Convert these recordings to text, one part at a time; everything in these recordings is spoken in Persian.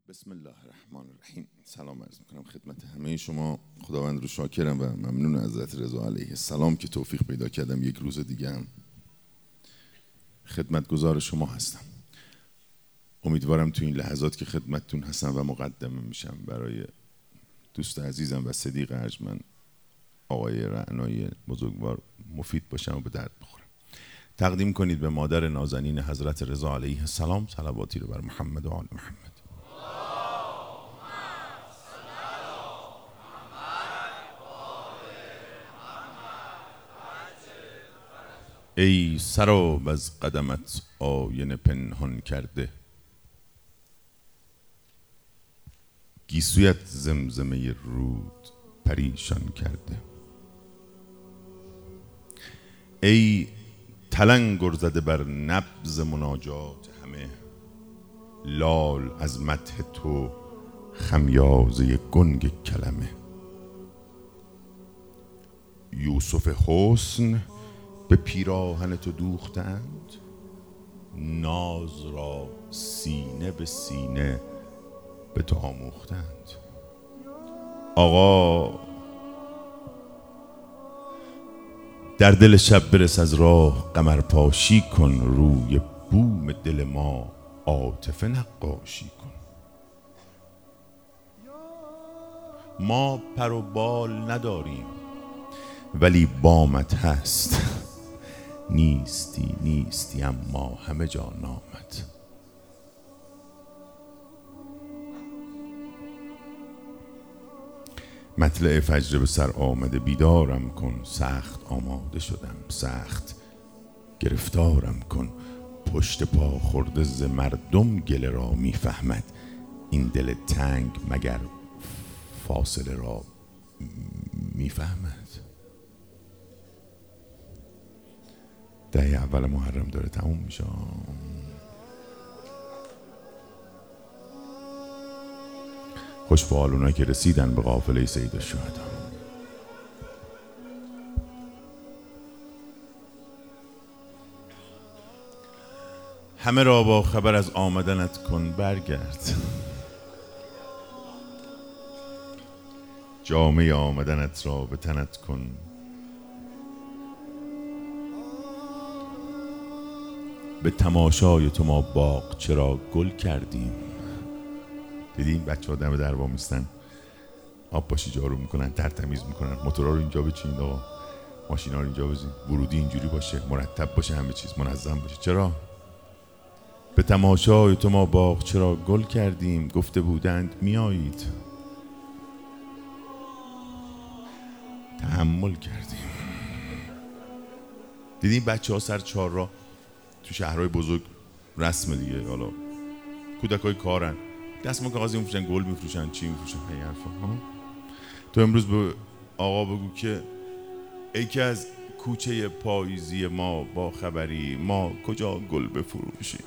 بسم الله الرحمن الرحیم. سلام عرض میکنم خدمت همه شما. خداوند رو شاکرم و ممنون از حضرت رضا علیه السلام که توفیق پیدا کردم یک روز دیگه هم خدمتگزار شما هستم. امیدوارم تو این لحظات که خدمتتون هستم و مقدمه میشم برای دوست عزیزم و صدیق ارجمند آقای رعنایی بزرگوار مفید باشم و به درد بخورم. تقدیم کنید به مادر نازنین حضرت رضا علیه السلام صلواتی رو بر محمد و آل محمد. ای سراب از قدمت آینه پنهان کرده، گیسویت زمزمه رود پریشان کرده. ای تلنگر زده بر نبض مناجات همه، لال از مدح تو خمیازه گنگ کلمه. یوسف حسن به پیراهن تو دوختند، ناز را سینه به سینه به تو آموختند. آقا در دل شب برس از راه قمر پاشی کن، روی بوم دل ما عاطفه نقاشی کن. ما پر و بال نداریم ولی بامت هست، نیستی نیستی اما همه جا نامت. مطلع فجر به سر آمده، بیدارم کن. سخت آماده شدم، سخت گرفتارم کن. پشت پا خورده ز مردم گله را میفهمد، این دل تنگ مگر فاصله را میفهمد. دهه اول محرم داره تموم میشه. خوش به حال اونایی که رسیدن به قافله سید الشهدا. همه را با خبر از آمدنت کن برگرد، جامه آمدنت را به تنت کن. به تماشای تو ما باغ چرا گل کردیم. دیدیم بچه ها دم در وا میستن، آب پاشی جارو میکنن، ترتمیز میکنن. موتورا رو اینجا بچینید آقا، ماشینا رو اینجا بزنید، ورودی اینجوری باشه، مرتب باشه، همه چیز منظم باشه. چرا؟ به تماشای تو ما باغ چرا گل کردیم. گفته بودند میایید، تحمل کردیم. دیدیم بچه ها سر چهارراه تو شهرهای بزرگ رسم دیگه، حالا کودکای کارن، دستمال کاغذی میفروشن، گل میفروشن، چی میفروشن، این حرفا. تو امروز به آقا بگو که ای که از کوچه پاییزی ما با خبری، ما کجا گل بفروشیم.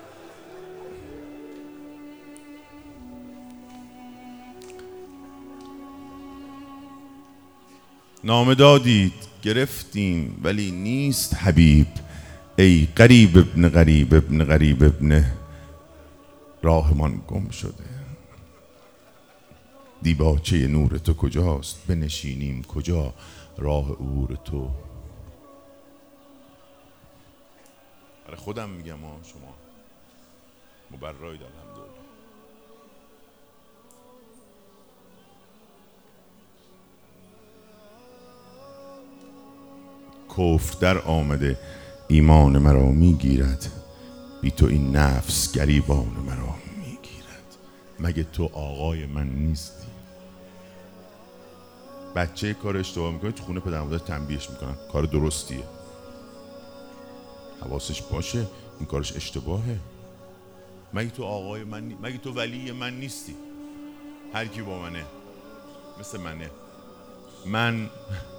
نامه دادید گرفتیم ولی نیست حبیب. ای غریب ابن غریب ابن غریب ابن، راهمان گم شده. دیباچه نور تو کجاست، بنشینیم کجا راه عبور تو. برای خودم میگم شما مبرایید الحمدلله. کفر در آمده ایمان مرا میگیرد، بی تو این نفس گریبان مرا میگیرد. مگه تو آقای من نیستی؟ بچه کار اشتباه میکنه تو خونه پدر مادرش تنبیهش میکنن، کار درستیه، حواسش باشه این کارش اشتباهه. مگه تو آقای من مگه تو ولی من نیستی؟ هر کی با منه مثل منه. من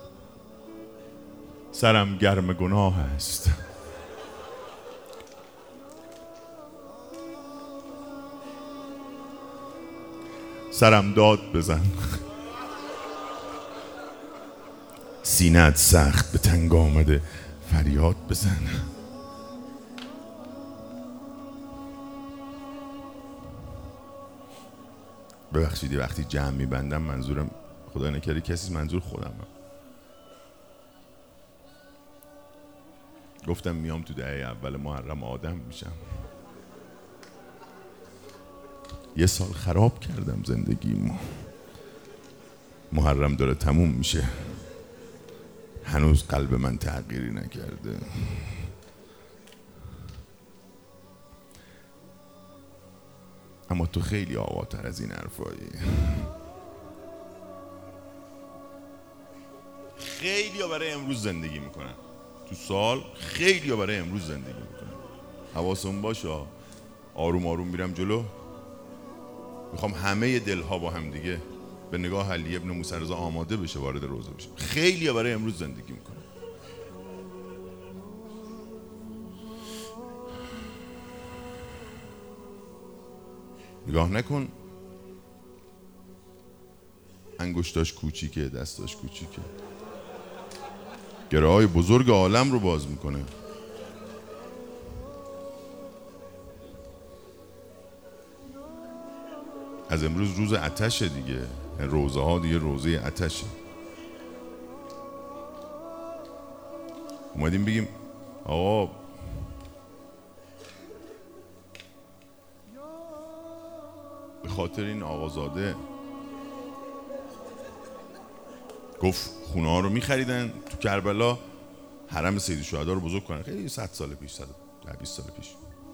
سرم گرم گناه است، سرم داد بزن، سینه‌ات سخت به تنگ آمده، فریاد بزن. ببخشید وقتی جمع میبندم منظورم خدا نکرده کسی، منظور خودمم. گفتم میام تو دهه اول محرم آدم میشم. یه سال خراب کردم زندگیمو، محرم داره تموم میشه، هنوز قلب من تغییری نکرده. اما تو خیلی آقاتر از این حرفایی. خیلی ها برای امروز زندگی میکنن، تو سال خیلی ها برای امروز زندگی میکنن. حواسمون باشه، آروم آروم میرم جلو. میخوام همه دلها با هم دیگه به نگاه علی ابن موسی رضا آماده بشه، وارد روزه بشه. خیلی ها برای امروز زندگی میکنن. نگاه نکن انگشتاش کوچیکه، دستاش کوچیکه، گره‌های بزرگ عالم رو باز میکنه. از امروز روز آتشه دیگه، روزه ها دیگه روزه آتشه. اومدیم بگیم آقا به خاطر این آقازاده گفت خونه ها رو میخریدن تو کربلا، حرم سید الشهدا رو بزرگ کنن. خیلی 100 سال پیش، 120 سال پیش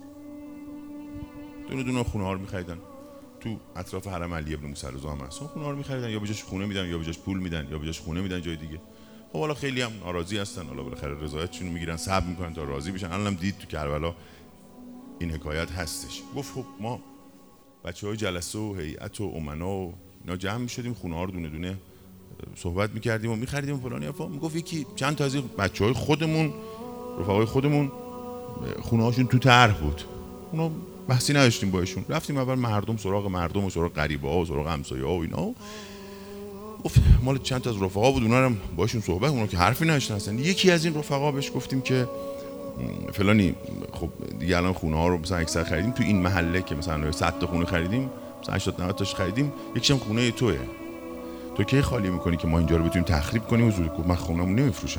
دونه دونه خونه ها رو میخریدن. تو اطراف حرم علی ابن موسی رضا هم هست. خونه ها رو میخریدن، یا به جاش خونه میدن، یا به جاش پول میدن، یا به جاش خونه میدن جای دیگه. خب حالا خیلی هم ناراضی هستن، حالا بالاخره رضایتشون رو میگیرن، صبر میکنن تا راضی بشن. الانم دید تو کربلا این حکایت هستش. گفت خب ما بچهای جلسه و هیئت و امنا و اینا جمع میشدیم، خونه ها رو دونه دونه صحبت میکردیم و میخریدیم و فلان حرفا. میگفت یکی چند تا از این بچهای خودمون، رفقای خودمون، خونه هاشون تو طرح بود، اونا بحثی نداشتیم با ایشون. رفتیم اول مردم سراغ مردم و سراغ غریبه ها و سراغ همسایه‌ها و اینا. گفت مال چند تا از رفقا بود، اونا هم باشون صحبت، اونا که حرفی نداشتن اصلا. یکی از این رفقا بهش گفتیم که فلانی خب دیگه الان خونه ها رو مثلا اکثر خریدیم تو این محله که مثلا 100 تا خونه خریدیم، مثلا 80 90 تاش خریدیم، یکیشم خونه توئه. تو کی خالی میکنی که ما اینجا رو بتونیم تخریب کنیم و زود؟ گفت من خونه‌مو نمیفروشم.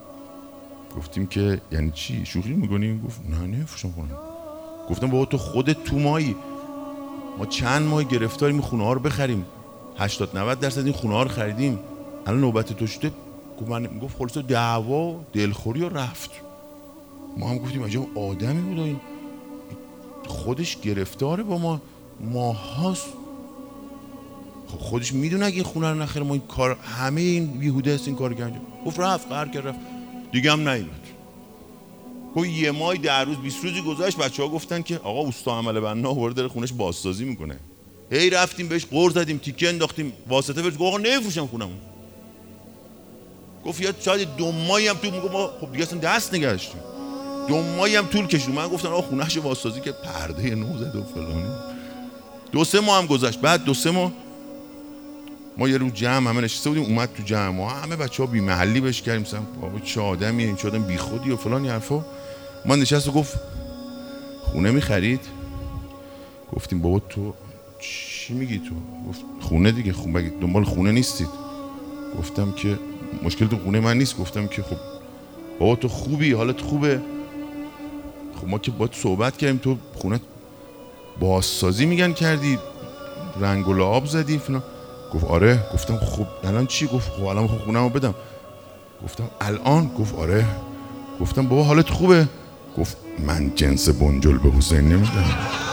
گفتیم که یعنی چی؟ شوخی میکنی؟ گفت نه نمیفروشم خونه‌مو. گفتم بابا تو خودت تو مایی، ما چند ماه گرفتاریم خونه ها رو بخریم، 80 90 درصد این خونه ها رو خریدیم، الان نوبت تو شده. گفت خلاص دعوا و دلخوری و رفت. ما هم گفتیم عجب آدمی بود این، خودش گرفتاره با ما ماهاست. خب خودش میدونه اگه این خونه رو نخره ما این کار، همه این بیهوده است این کار کردیم. گفت رفت قهر کرد رفت دیگه هم نیومد. گفت یه ماه 10 روز 20 روزی گذشت، بچه‌ها گفتن که آقا اوستا عمل بنا آورده داره خونش بازسازی میکنه. هی رفتیم بهش قرض دادیم، تیکه انداختیم، واسطه بهش گفت آقا نمیفروشم خونمو. گفت یا شاید 2 ماهی هم طول، میگم خب دیگه اصلا دست نگاشتیم. 2 ماهی هم طول کشید. من گفتن آقا خونه‌شو واسسازی که پرده نو زد و فلانی. 2-3 ماه هم گذشت. بعد 2-3 ماه ما یه روز جمع همه نشسته بودیم، اومد تو جمع ما همه بچه‌ها بی محلی بهش کردیم مثلا بابا چه آدمیه این، چه آدم بی خودی و فلان حرفا. ما نشست و گفت خونه می‌خرید؟ گفتیم بابا تو چی میگی تو؟ گفت خونه دیگه، خونه دنبال خونه نیستید. گفتم که مشکل تو خونه من نیست. گفتم که خب بابا تو خوبی، حالت خوبه؟ خب ما که باید صحبت کردیم، تو خونه بازسازی میگن کردی، رنگ و لعاب زدی فلان. گفت آره. گفتم خب الان چی؟ گفت خب الان میخوام خونه‌مو بدم. گفتم الان؟ گفت آره. گفتم بابا حالت خوبه؟ گفت من جنس بنجل به حسین نمیدم.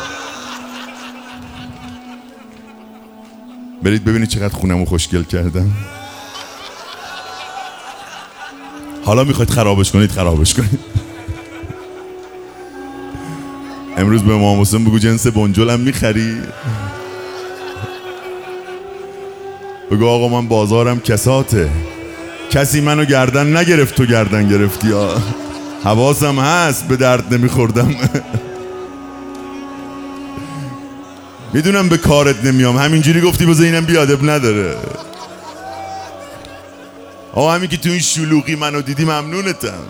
برید ببینید چقدر خونه‌مو خوشگل کردم. حالا میخواید خرابش کنید خرابش کنید. امروز به امام حسین بگو جنس بنجلم میخری؟ بگو آقا من بازارم کساته، کسی منو گردن نگرفت تو گردن گرفتی. حواسم هست به درد نمیخوردم. میدونم به کارت نمیام، همینجوری گفتی بذار اینم بیادب نداره. آقا همین که تو این شلوغی منو دیدی ممنونتم.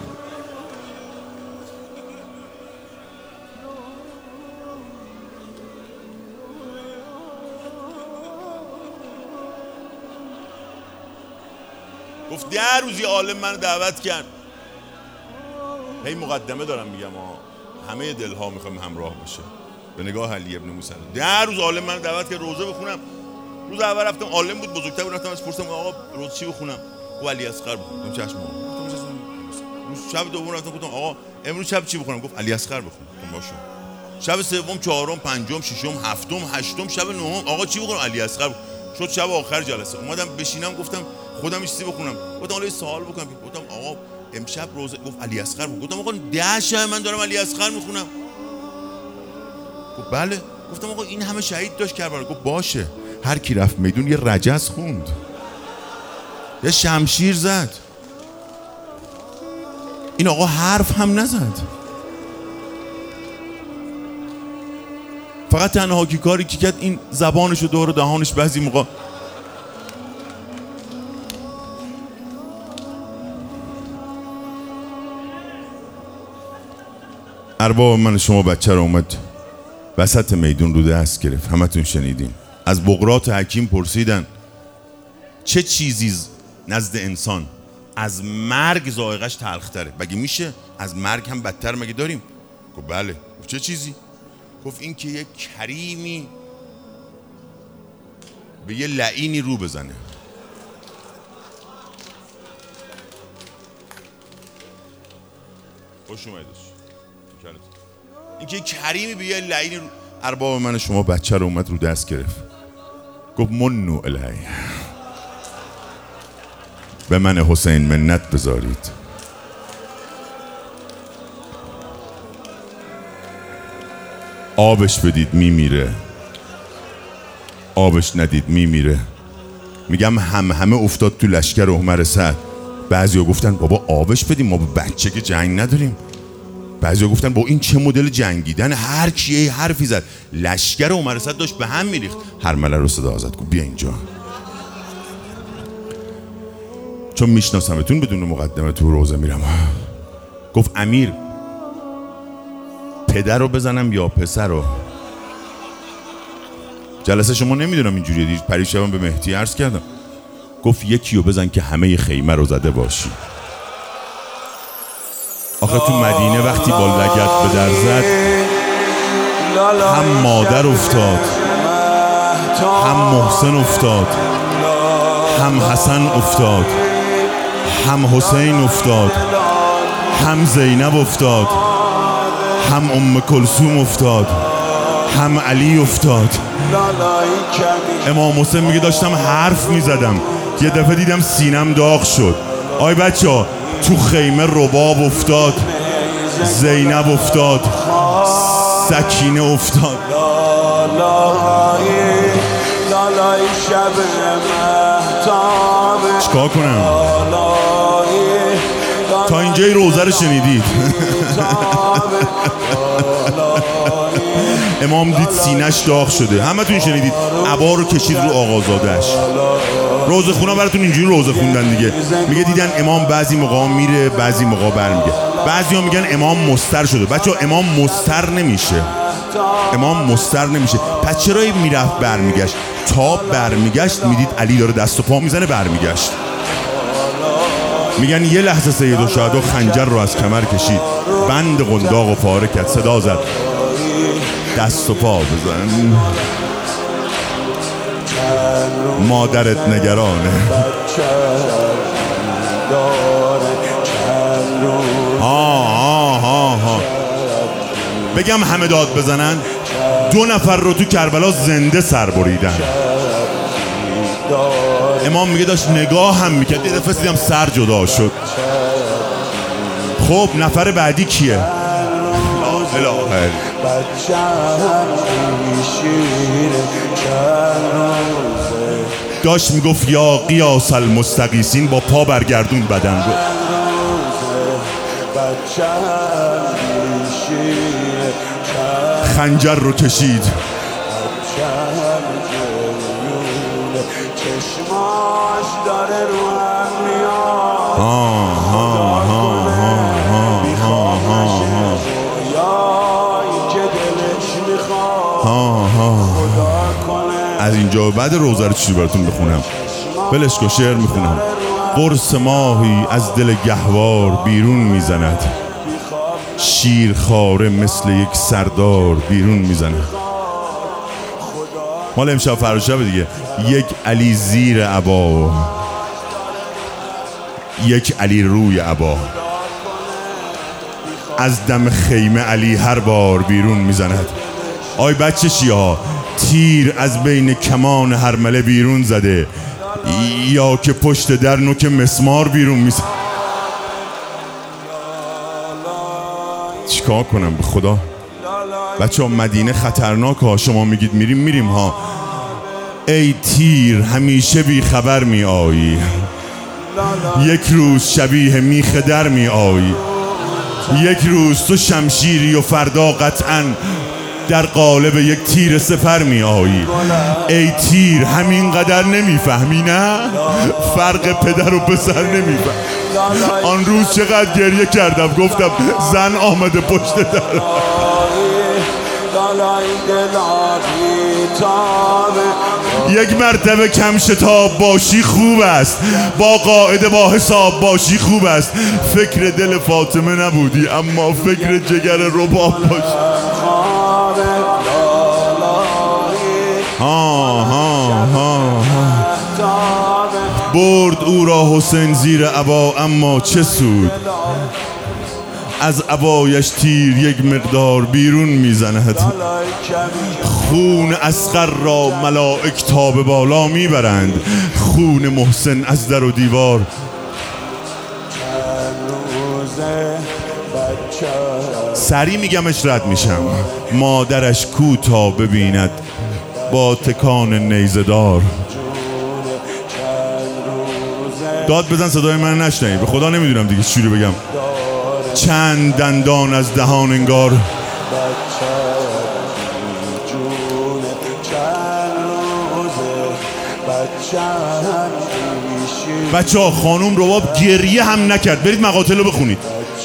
گفت 10 روز یه عالم منو دعوت کرد. هی مقدمه دارم میگم همه دلها میخوام همراه باشه به نگاه علی ابن موسی. 10 روز عالم منو دعوت کرد روزه بخونم. روز اول رفتم، عالم بود بزرگتر بود، رفتم ازش پرسیدم آقا روز چی بخونم؟ گفت علی اصغر بخون. گفتم چشم. روز شب دوم رفتم گفتم آقا امروز شب چی بخونم؟ گفت علی اصغر بخون. گفتم باشه. شب سوم، چهارم، پنجم، ششم، هفتم، هشتم، شب نهم آقا چی بخونم؟ علی اصغر. شد شب آخر جلسه اومدم بشینم گفتم خودم یه چیزی بخونم. گفتم حالا یه سوال بکنم. گفتم آقا امشب روزه. گفت علی اصغر بخون. گفتم آقا 10 شب من دارم علی اصغر میخونم. گفت بله. گفتم آقا این همه شهید داشت کربلا. گفت باشه، هر کی رفت میدون یه رجز خوند، یه شمشیر زد. این آقا حرف هم نزد، فقط تنها کی کاری که کرد این زبانشو دور دهانش بعضی موقع ارباب من شما بچه رو اومد وسط میدون رو دست گرفت. همتون شنیدین. از بقراط حکیم پرسیدن چه چیزی نزد انسان از مرگ ذائقه‌اش تلخ‌تره؟ مگه میشه از مرگ هم بدتر مگه داریم؟ گفت بله. چه چیزی؟ گفت این که یک کریمی به یه لعینی رو بزنه. خوش اومدید. این که کریمی به یه لعینی رو. ارباب من شما بچه رو اومد رو دست گرفت گفت منو الی، به من حسین منت بذارید. آبش بدید میمیره، آبش ندید میمیره. میگم همه افتاد تو لشکر عمر سعد. بعضیا گفتن بابا آبش بدیم، ما با بچه که جنگ نداریم. بعضیا گفتن با این چه مدل جنگیدن، هر کیه حرفی زد. لشکر عمر سعد داشت به هم میریخت. هرمله رو صدا زد گفت بیا اینجا، چون میشناسمتون بدون مقدمه تو روزه میرم. گفت امیر پدر رو بزنم یا پسر رو؟ جلسه شما نمیدونم اینجوریه دیگه. پریشبم به مهدی عرض کردم. گفت یکی رو بزن که همه خیمه رو زده باشی. آخه تو مدینه وقتی با لگد به در زد هم مادر افتاد، هم محسن افتاد، هم حسن افتاد، هم حسین افتاد، هم زینب افتاد، هم ام کلثوم افتاد، هم علی افتاد. امام حسین میگه داشتم حرف میزدم یه دفعه دیدم سینم داغ شد. آی بچه ها تو خیمه رباب افتاد، زینب افتاد، سکینه افتاد. چکار کنم؟ تا اینجای روزه رو شنیدید. امام دید سینش داغ شده. همتون شنیدید عبا رو کشید رو آقازادش. روزه خونا براتون اینجوری روزه خوندن دیگه. میگه دیدن امام بعضی موقع میره بعضی موقع برمیگه. بعضی ها میگن امام مستر شده. بچه ها امام مستر نمیشه، امام مستر نمیشه. پس چرا میرفت برمیگشت؟ تا برمیگشت میدید علی داره دست و پا میزنه برمیگشت. میگن یه لحظه سید الشهدا خنجر رو از کمر کشید، بند قنداق و پاره کرد، صدا زد دست و پا بزن، مادرت نگرانه. بگم همه داد بزنن. 2 نفر رو تو کربلا زنده سر بریدن. امام میگه داشت نگاه هم میکرد، یه دفعه دیدم سر جدا شد. خب نفر بعدی کیه؟ داشت میگفت یا قیاس المستقیسین، با پا برگردون بدن رو. خنجر رو کشید. از اینجا بعد روزه رو چی براتون بخونم؟ بلش کو شعر میخونم. قرص ماهی از دل گهوار بیرون میزند، شیرخواره مثل یک سردار بیرون میزند. مال امشب فراشب دیگه. یک علی زیر عبا، یک علی روی عبا، از دم خیمه علی هر بار بیرون میزند. آی بچه شیعه، تیر از بین کمان هرمله بیرون زده یا که پشت در نوک مسمار بیرون میزند؟ چیکار کنم به خدا؟ بچه ها مدینه خطرناک ها. شما میگید میریم، میریم ها. ای تیر همیشه بی خبر می آیی، یک روز شبیه میخ در می آیی، یک روز تو شمشیری و فردا قطعاً در قالب یک تیر سپر می آیی. ای تیر همینقدر نمیفهمی؟ نه فرق پدر و پسر نمیفهمی. آن روز چقدر گریه کردم، گفتم زن آمده پشت در. یک مرتبه کم شتاب باشی خوب است، با قاعده با حساب باشی خوب است. فکر دل فاطمه نبودی اما فکر جگر رباب باشی. برد او را حسین زیر عبا، اما چه سود؟ از عبایش تیر یک مقدار بیرون میزند. خون اصغر را ملائک تا به بالا میبرند، خون محسن از در و دیوار. سری میگمش رد میشم. مادرش کو تا ببیند با تکان نیزه دار. داد بزن صدای من نشنوی، به خدا نمیدونم دیگه چی رو بگم. چند دندان از دهان انگار. بچه ها خانوم رباب گریه هم نکرد. برید مقاتل رو بخونید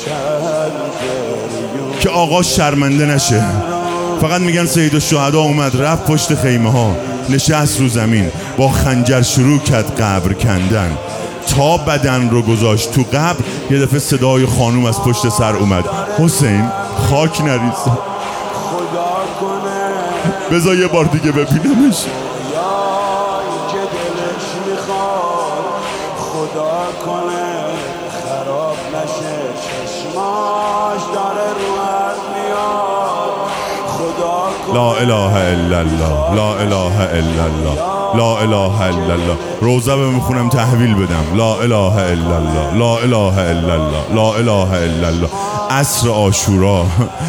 که آقا شرمنده نشه. فقط میگن سید الشهدا اومد رفت پشت خیمه ها، نشست رو زمین، با خنجر شروع کرد قبر کندن. تا بدن رو گذاشت تو قبر، یه دفعه صدای خانوم از پشت سر اومد: حسین خاک نریز، بذار یه بار دیگه ببینمش. خدا کنه خراب نشه چشماش داره رو هر میاد. خدا لا اله الا الله، لا اله الا الله، لا اله الا الله. روزه میخونم تحویل بدم. لا اله الا الله، لا اله الا الله، لا اله الا الله. عصر عاشورا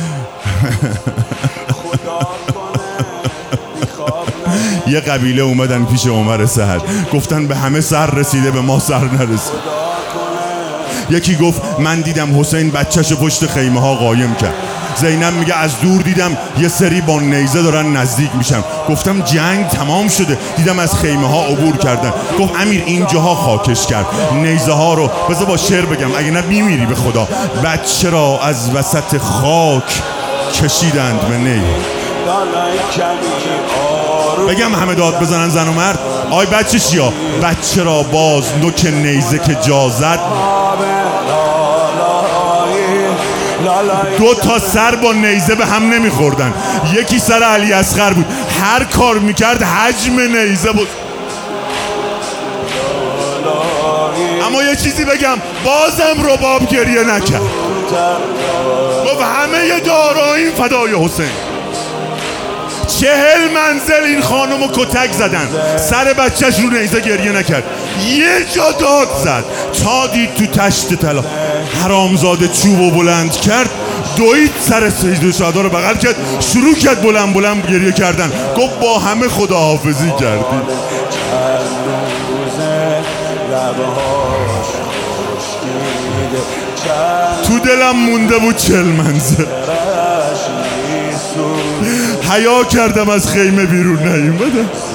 یه قبیله اومدن پیش عمر سعد، گفتن به همه سر رسیده به ما سر نرسید. یکی گفت من دیدم حسین بچه‌شو پشت خیمه ها قایم کرد. زینب میگه از دور دیدم یه سری با نیزه دارن نزدیک میشن. گفتم جنگ تمام شده، دیدم از خیمه ها عبور کردن. گفت امیر اینجاها خاکش کرد، نیزه ها رو. بذار با شعر بگم اگه نه میمیری به خدا. بچه را از وسط خاک کشیدند به نی. بگم همه داد بزنن زن و مرد. آی بچه شیا، بچه را باز نوک نیزه که جا زد. دو تا سر با نیزه به هم نمیخوردن. یکی سر علی اصغر بود، هر کار میکرد حجم نیزه بود. اما یه چیزی بگم، بازم رباب گریه نکرد. گفت همه داراییم فدای حسین. 40 منزل این خانمو کتک زدن، سر بچهش رو نیزه گریه نکرد. یه جا داد زد تا دید تو تشت طلا. حرامزاده چوبو بلند کرد، دوید سر سید الشهدا رو بغل کرد، شروع کرد بلند بلند گریه کردن. گفت با همه خداحافظی کردی. تو دلم مونده بود 40 منزل. حیا کردم از خیمه بیرون نیومدم.